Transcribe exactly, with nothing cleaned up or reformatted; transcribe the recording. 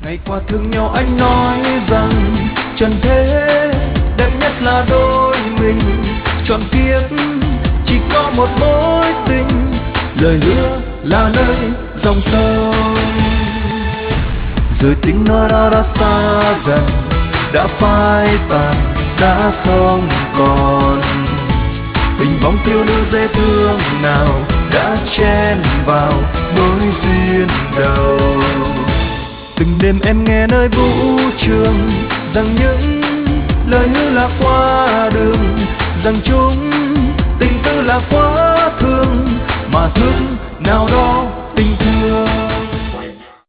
Ngày qua thương nhau anh nói rằng trần thế đẹp nhất là đôi mình, trọn kiếp chỉ có một mối tình, lời hứa là lời dòng sông. Rồi tiếng nói đó đã xa dần, đã phai tàn, đã không còn. Hình bóng thiếu nữ dễ thương nào đã chen vào mối duyên đầu. Từng đêm em nghe nơi vũ trường rằng những lời hứa là qua đường, rằng chúng tình tư là quá thương, mà thương nào đó tình thương.